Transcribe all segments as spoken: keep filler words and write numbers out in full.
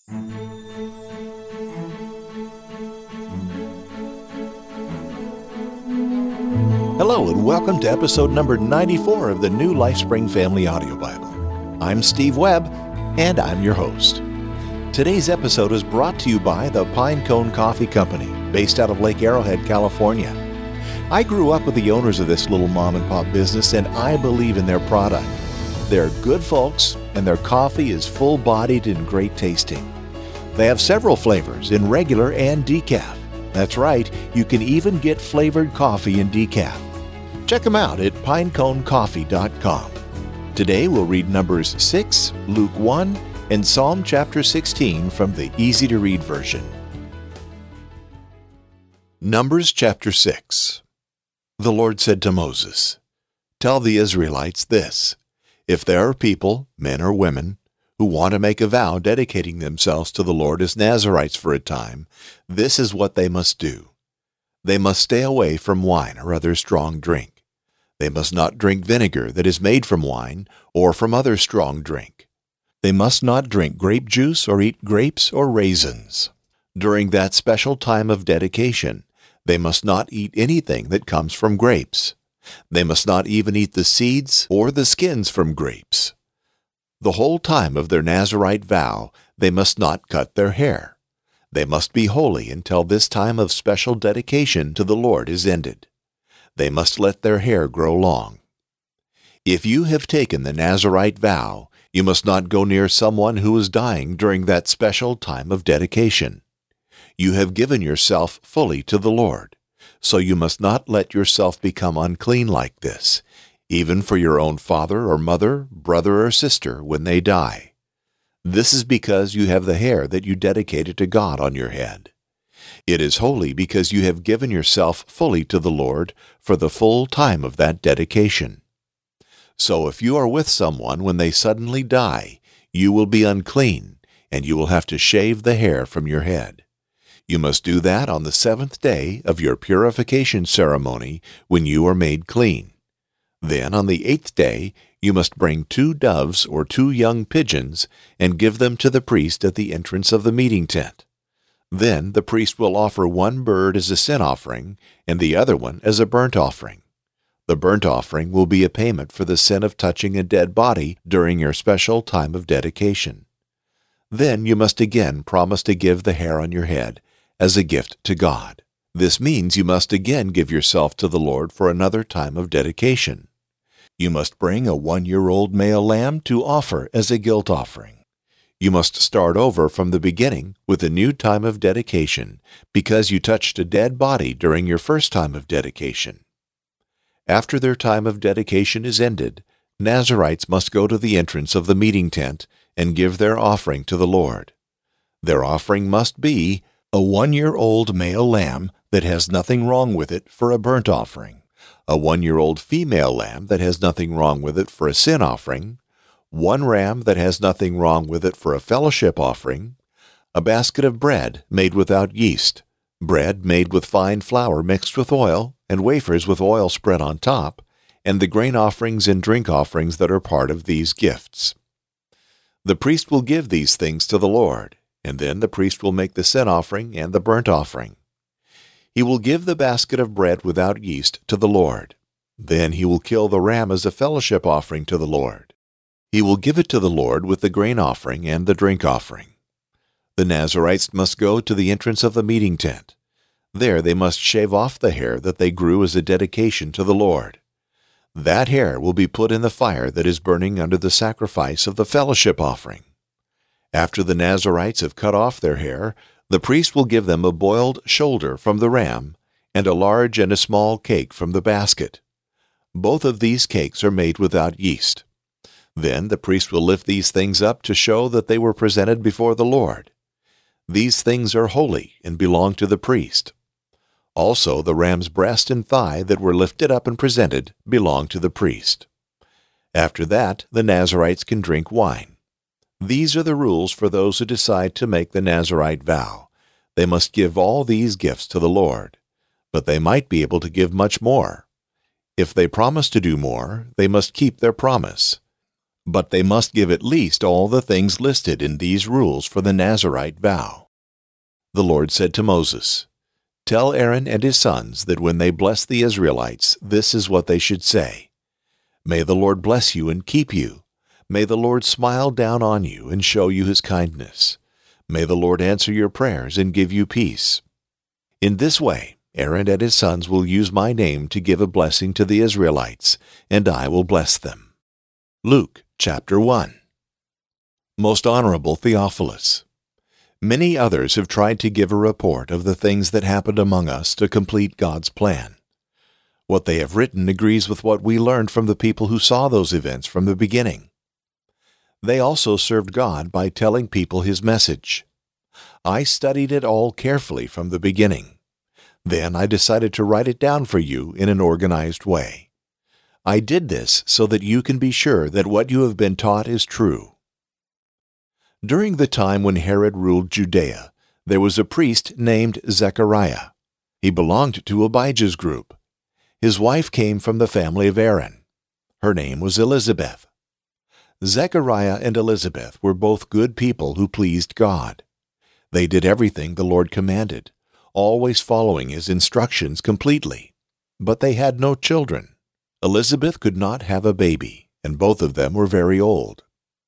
Hello and welcome to episode number ninety-four of the New LifeSpring Family Audio Bible. I'm Steve Webb, and I'm your host. Today's episode is brought to you by the Pinecone Coffee Company, based out of Lake Arrowhead, California. I grew up with the owners of this little mom-and-pop business, and I believe in their product. They're good folks, and their coffee is full-bodied and great tasting. They have several flavors in regular and decaf. That's right, you can even get flavored coffee in decaf. Check them out at pinecone coffee dot com. Today we'll read Numbers six, Luke one, and Psalm chapter sixteen from the easy-to-read version. Numbers chapter six. The Lord said to Moses, "Tell the Israelites this. If there are people, men or women, who want to make a vow dedicating themselves to the Lord as Nazirites for a time, this is what they must do. They must stay away from wine or other strong drink. They must not drink vinegar that is made from wine or from other strong drink. They must not drink grape juice or eat grapes or raisins. During that special time of dedication, they must not eat anything that comes from grapes. They must not even eat the seeds or the skins from grapes. The whole time of their Nazirite vow, they must not cut their hair. They must be holy until this time of special dedication to the Lord is ended. They must let their hair grow long. If you have taken the Nazirite vow, you must not go near someone who is dying during that special time of dedication. You have given yourself fully to the Lord, so you must not let yourself become unclean like this, even for your own father or mother, brother or sister when they die. This is because you have the hair that you dedicated to God on your head. It is holy because you have given yourself fully to the Lord for the full time of that dedication. So if you are with someone when they suddenly die, you will be unclean, and you will have to shave the hair from your head. You must do that on the seventh day of your purification ceremony when you are made clean. Then on the eighth day, you must bring two doves or two young pigeons and give them to the priest at the entrance of the meeting tent. Then the priest will offer one bird as a sin offering and the other one as a burnt offering. The burnt offering will be a payment for the sin of touching a dead body during your special time of dedication. Then you must again promise to give the hair on your head as a gift to God. This means you must again give yourself to the Lord for another time of dedication. You must bring a one-year-old male lamb to offer as a guilt offering. You must start over from the beginning with a new time of dedication because you touched a dead body during your first time of dedication. After their time of dedication is ended, Nazirites must go to the entrance of the meeting tent and give their offering to the Lord. Their offering must be a one-year-old male lamb that has nothing wrong with it for a burnt offering, a one-year-old female lamb that has nothing wrong with it for a sin offering, one ram that has nothing wrong with it for a fellowship offering, a basket of bread made without yeast, bread made with fine flour mixed with oil, and wafers with oil spread on top, and the grain offerings and drink offerings that are part of these gifts. The priest will give these things to the Lord, and then the priest will make the sin offering and the burnt offering. He will give the basket of bread without yeast to the Lord. Then he will kill the ram as a fellowship offering to the Lord. He will give it to the Lord with the grain offering and the drink offering. The Nazirites must go to the entrance of the meeting tent. There they must shave off the hair that they grew as a dedication to the Lord. That hair will be put in the fire that is burning under the sacrifice of the fellowship offering. After the Nazirites have cut off their hair, the priest will give them a boiled shoulder from the ram and a large and a small cake from the basket. Both of these cakes are made without yeast. Then the priest will lift these things up to show that they were presented before the Lord. These things are holy and belong to the priest. Also the ram's breast and thigh that were lifted up and presented belong to the priest. After that, the Nazirites can drink wine. These are the rules for those who decide to make the Nazirite vow. They must give all these gifts to the Lord, but they might be able to give much more. If they promise to do more, they must keep their promise. But they must give at least all the things listed in these rules for the Nazirite vow. The Lord said to Moses, "Tell Aaron and his sons that when they bless the Israelites, this is what they should say. May the Lord bless you and keep you. May the Lord smile down on you and show you his kindness. May the Lord answer your prayers and give you peace." In this way, Aaron and his sons will use my name to give a blessing to the Israelites, and I will bless them. Luke chapter one. Most Honorable Theophilus, many others have tried to give a report of the things that happened among us to complete God's plan. What they have written agrees with what we learned from the people who saw those events from the beginning. They also served God by telling people his message. I studied it all carefully from the beginning. Then I decided to write it down for you in an organized way. I did this so that you can be sure that what you have been taught is true. During the time when Herod ruled Judea, there was a priest named Zechariah. He belonged to Abijah's group. His wife came from the family of Aaron. Her name was Elizabeth. Zechariah and Elizabeth were both good people who pleased God. They did everything the Lord commanded, always following his instructions completely. But they had no children. Elizabeth could not have a baby, and both of them were very old.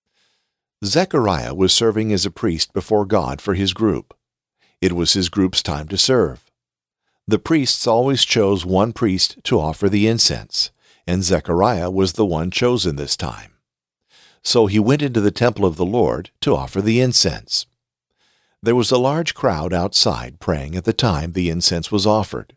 Zechariah was serving as a priest before God for his group. It was his group's time to serve. The priests always chose one priest to offer the incense, and Zechariah was the one chosen this time. So he went into the temple of the Lord to offer the incense. There was a large crowd outside praying at the time the incense was offered.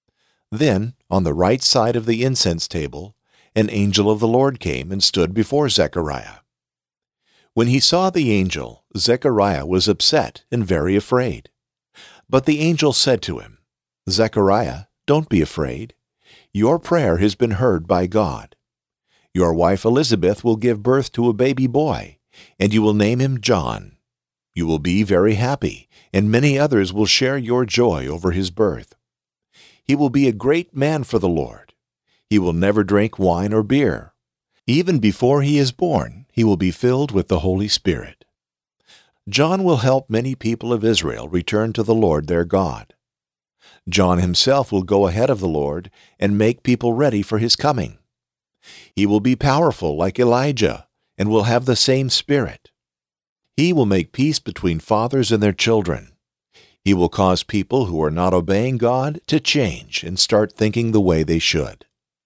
Then, on the right side of the incense table, an angel of the Lord came and stood before Zechariah. When he saw the angel, Zechariah was upset and very afraid. But the angel said to him, "Zechariah, don't be afraid. Your prayer has been heard by God. Your wife Elizabeth will give birth to a baby boy, and you will name him John. You will be very happy, and many others will share your joy over his birth. He will be a great man for the Lord. He will never drink wine or beer. Even before he is born, he will be filled with the Holy Spirit. John will help many people of Israel return to the Lord their God. John himself will go ahead of the Lord and make people ready for his coming. He will be powerful like Elijah and will have the same spirit. He will make peace between fathers and their children. He will cause people who are not obeying God to change and start thinking the way they should."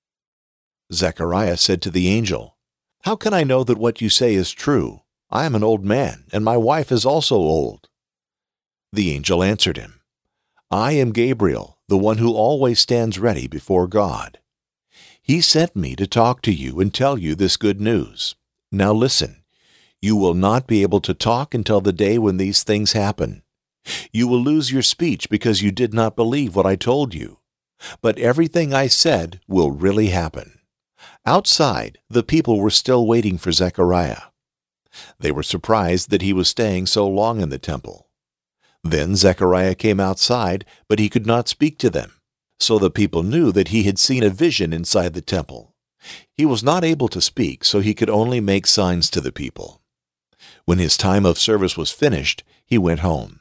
Zechariah said to the angel, "How can I know that what you say is true? I am an old man, and my wife is also old." The angel answered him, "I am Gabriel, the one who always stands ready before God. He sent me to talk to you and tell you this good news. Now listen, you will not be able to talk until the day when these things happen. You will lose your speech because you did not believe what I told you. But everything I said will really happen." Outside, the people were still waiting for Zechariah. They were surprised that he was staying so long in the temple. Then Zechariah came outside, but he could not speak to them. So the people knew that he had seen a vision inside the temple. He was not able to speak, so he could only make signs to the people. When his time of service was finished, he went home.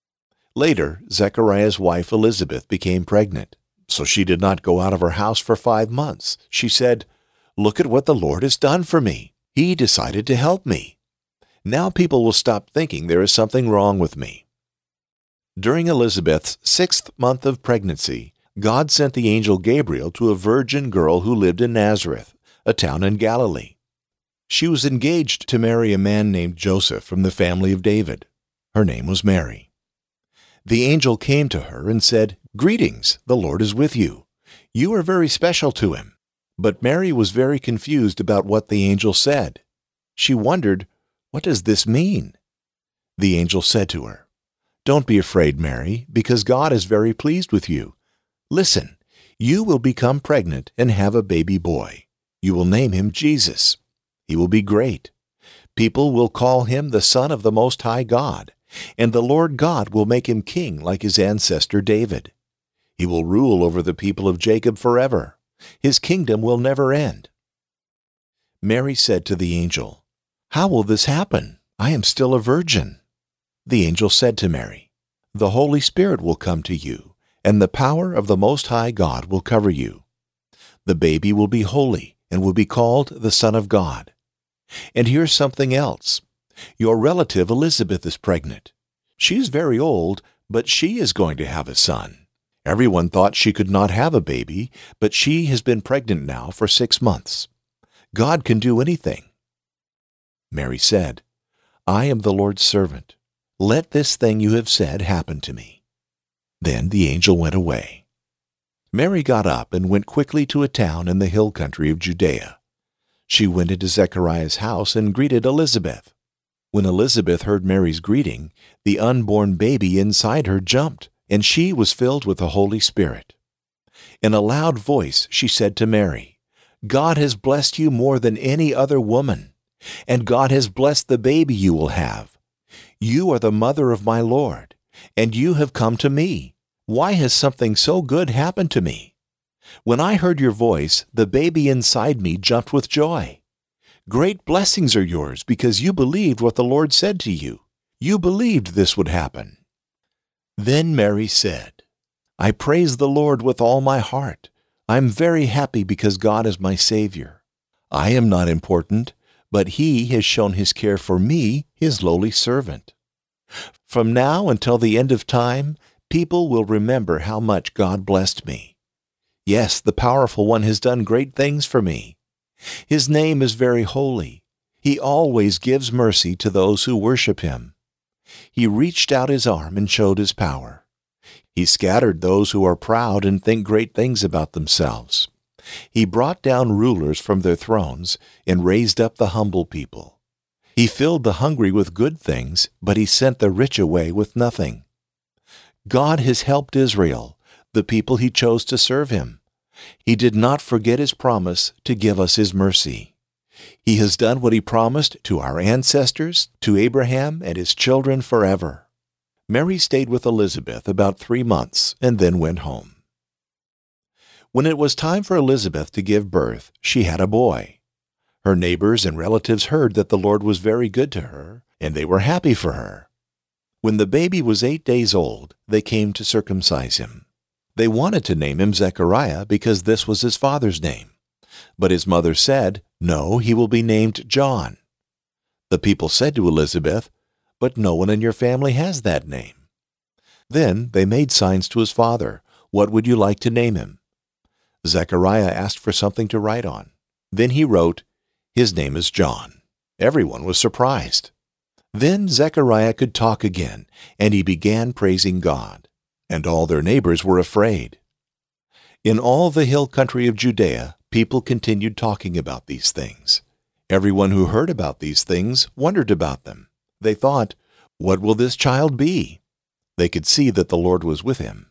Later, Zechariah's wife Elizabeth became pregnant, so she did not go out of her house for five months. She said, "Look at what the Lord has done for me. He decided to help me. Now people will stop thinking there is something wrong with me." During Elizabeth's sixth month of pregnancy, God sent the angel Gabriel to a virgin girl who lived in Nazareth, a town in Galilee. She was engaged to marry a man named Joseph from the family of David. Her name was Mary. The angel came to her and said, "Greetings, the Lord is with you. You are very special to him." But Mary was very confused about what the angel said. She wondered, "What does this mean?" The angel said to her, "Don't be afraid, Mary, because God is very pleased with you. Listen, you will become pregnant and have a baby boy. You will name him Jesus. He will be great. People will call him the Son of the Most High God, and the Lord God will make him king like his ancestor David. He will rule over the people of Jacob forever. His kingdom will never end." Mary said to the angel, "How will this happen? I am still a virgin." The angel said to Mary, "The Holy Spirit will come to you, and the power of the Most High God will cover you. The baby will be holy and will be called the Son of God. And here's something else. Your relative Elizabeth is pregnant. She's very old, but she is going to have a son. Everyone thought she could not have a baby, but she has been pregnant now for six months. God can do anything." Mary said, "I am the Lord's servant. Let this thing you have said happen to me." Then the angel went away. Mary got up and went quickly to a town in the hill country of Judea. She went into Zechariah's house and greeted Elizabeth. When Elizabeth heard Mary's greeting, the unborn baby inside her jumped, and she was filled with the Holy Spirit. In a loud voice she said to Mary, "God has blessed you more than any other woman, and God has blessed the baby you will have. You are the mother of my Lord, and you have come to me. Why has something so good happened to me? When I heard your voice, the baby inside me jumped with joy. Great blessings are yours because you believed what the Lord said to you. You believed this would happen." Then Mary said, "I praise the Lord with all my heart. I am very happy because God is my Savior. I am not important, but He has shown His care for me, His lowly servant. From now until the end of time, people will remember how much God blessed me. Yes, the Powerful One has done great things for me. His name is very holy. He always gives mercy to those who worship Him. He reached out His arm and showed His power. He scattered those who are proud and think great things about themselves. He brought down rulers from their thrones and raised up the humble people. He filled the hungry with good things, but He sent the rich away with nothing. God has helped Israel, the people He chose to serve Him. He did not forget His promise to give us His mercy. He has done what He promised to our ancestors, to Abraham and his children forever." Mary stayed with Elizabeth about three months and then went home. When it was time for Elizabeth to give birth, she had a boy. Her neighbors and relatives heard that the Lord was very good to her, and they were happy for her. When the baby was eight days old, they came to circumcise him. They wanted to name him Zechariah because this was his father's name. But his mother said, "No, he will be named John." The people said to Elizabeth, "But no one in your family has that name." Then they made signs to his father, "What would you like to name him?" Zechariah asked for something to write on. Then he wrote, "His name is John." Everyone was surprised. Then Zechariah could talk again, and he began praising God, and all their neighbors were afraid. In all the hill country of Judea, people continued talking about these things. Everyone who heard about these things wondered about them. They thought, "What will this child be?" They could see that the Lord was with him.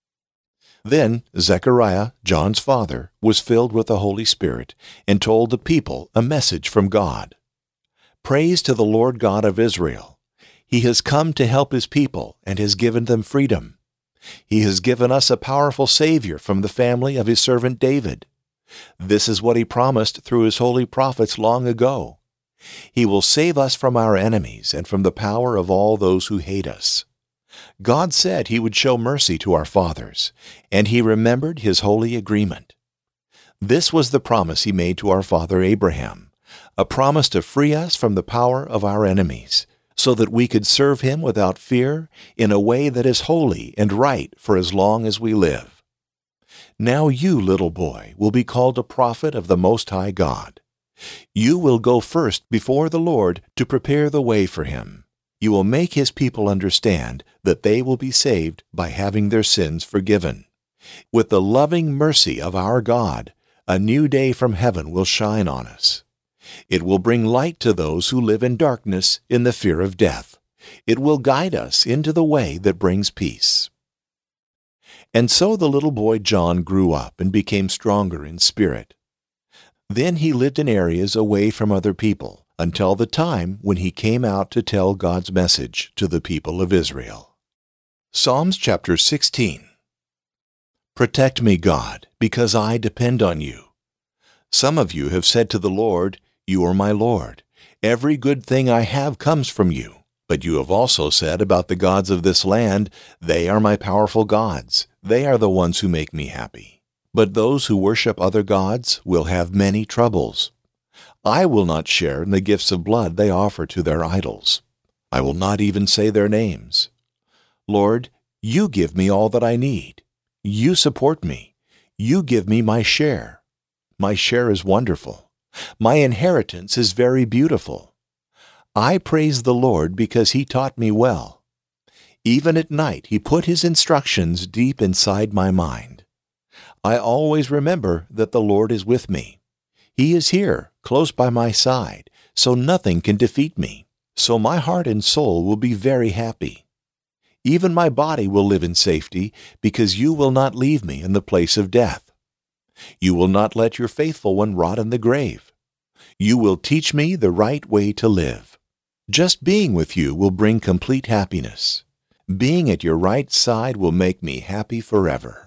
Then Zechariah, John's father, was filled with the Holy Spirit and told the people a message from God. "Praise to the Lord God of Israel. He has come to help His people and has given them freedom. He has given us a powerful Savior from the family of His servant David. This is what He promised through His holy prophets long ago. He will save us from our enemies and from the power of all those who hate us. God said He would show mercy to our fathers, and He remembered His holy agreement. This was the promise He made to our father Abraham, a promise to free us from the power of our enemies, so that we could serve Him without fear in a way that is holy and right for as long as we live. Now you, little boy, will be called a prophet of the Most High God. You will go first before the Lord to prepare the way for Him. You will make His people understand that they will be saved by having their sins forgiven. With the loving mercy of our God, a new day from heaven will shine on us. It will bring light to those who live in darkness in the fear of death. It will guide us into the way that brings peace." And so the little boy John grew up and became stronger in spirit. Then he lived in areas away from other people until the time when he came out to tell God's message to the people of Israel. Psalms chapter sixteen. Protect me, God, because I depend on you. Some of you have said to the Lord, You are my Lord. Every good thing I have comes from you. But you have also said about the gods of this land, they are my powerful gods. They are the ones who make me happy. But those who worship other gods will have many troubles. I will not share in the gifts of blood they offer to their idols. I will not even say their names. Lord, you give me all that I need. You support me. You give me my share. My share is wonderful. My inheritance is very beautiful. I praise the Lord because He taught me well. Even at night He put His instructions deep inside my mind. I always remember that the Lord is with me. He is here, close by my side, so nothing can defeat me. So my heart and soul will be very happy. Even my body will live in safety, because you will not leave me in the place of death. You will not let your faithful one rot in the grave. You will teach me the right way to live. Just being with you will bring complete happiness. Being at your right side will make me happy forever.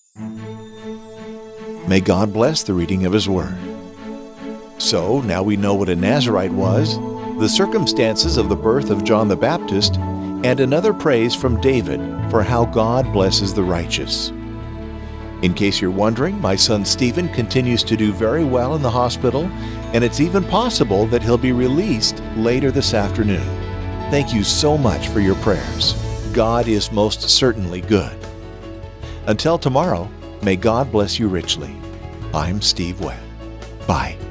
May God bless the reading of His Word. So, now we know what a Nazirite was, the circumstances of the birth of John the Baptist, and another praise from David for how God blesses the righteous. In case you're wondering, my son Stephen continues to do very well in the hospital, and it's even possible that he'll be released later this afternoon. Thank you so much for your prayers. God is most certainly good. Until tomorrow, may God bless you richly. I'm Steve Webb. Bye.